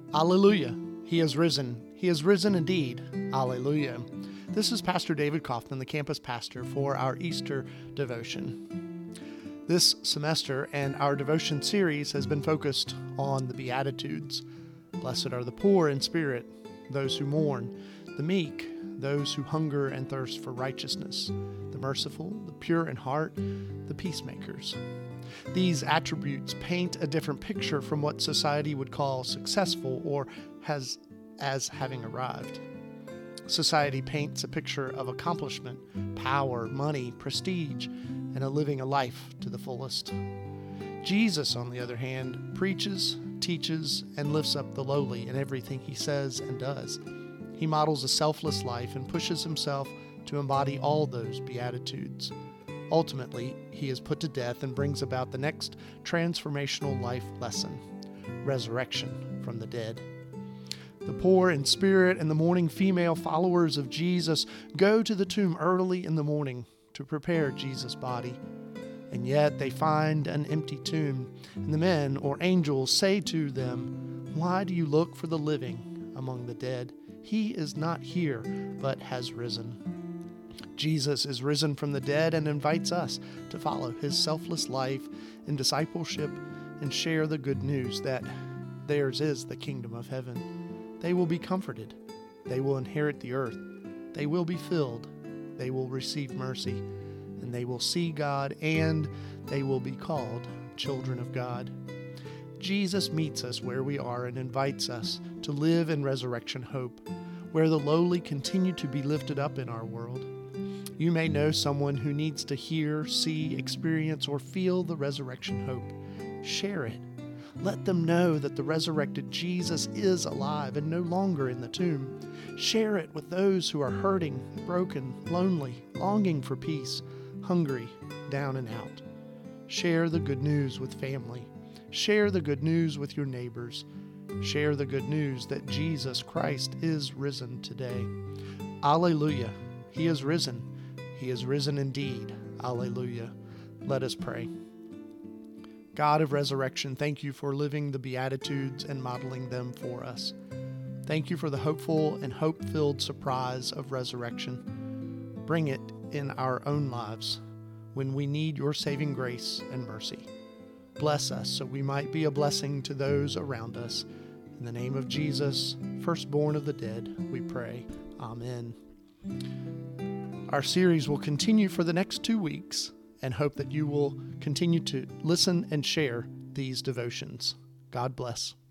Alleluia. He is risen. He is risen indeed. Alleluia. This is Pastor David Kaufman, the campus pastor for our Easter devotion. This semester and our devotion series has been focused on the Beatitudes. Blessed are the poor in spirit, those who mourn, the meek, those who hunger and thirst for righteousness, the merciful, the pure in heart, the peacemakers. These attributes paint a different picture from what society would call successful or as having arrived. Society paints a picture of accomplishment, power, money, prestige, and living a life to the fullest. Jesus, on the other hand, preaches, teaches, and lifts up the lowly in everything he says and does. He models a selfless life and pushes himself to embody all those Beatitudes. Ultimately, he is put to death and brings about the next transformational life lesson, resurrection from the dead. The poor in spirit and the mourning female followers of Jesus go to the tomb early in the morning to prepare Jesus' body. And yet they find an empty tomb, and the men or angels say to them, "Why do you look for the living among the dead? He is not here, but has risen." Jesus is risen from the dead and invites us to follow his selfless life in discipleship and share the good news that theirs is the kingdom of heaven. They will be comforted. They will inherit the earth. They will be filled. They will receive mercy. And they will see God, and they will be called children of God. Jesus meets us where we are and invites us to live in resurrection hope, where the lowly continue to be lifted up in our world. You may know someone who needs to hear, see, experience, or feel the resurrection hope. Share it. Let them know that the resurrected Jesus is alive and no longer in the tomb. Share it with those who are hurting, broken, lonely, longing for peace, hungry, down and out. Share the good news with family. Share the good news with your neighbors. Share the good news that Jesus Christ is risen today. Alleluia. He is risen. He is risen indeed. Alleluia. Let us pray. God of resurrection, thank you for living the Beatitudes and modeling them for us. Thank you for the hopeful and hope-filled surprise of resurrection. Bring it in our own lives when we need your saving grace and mercy. Bless us so we might be a blessing to those around us. In the name of Jesus, firstborn of the dead, we pray. Amen. Our series will continue for the next 2 weeks and hope that you will continue to listen and share these devotions. God bless.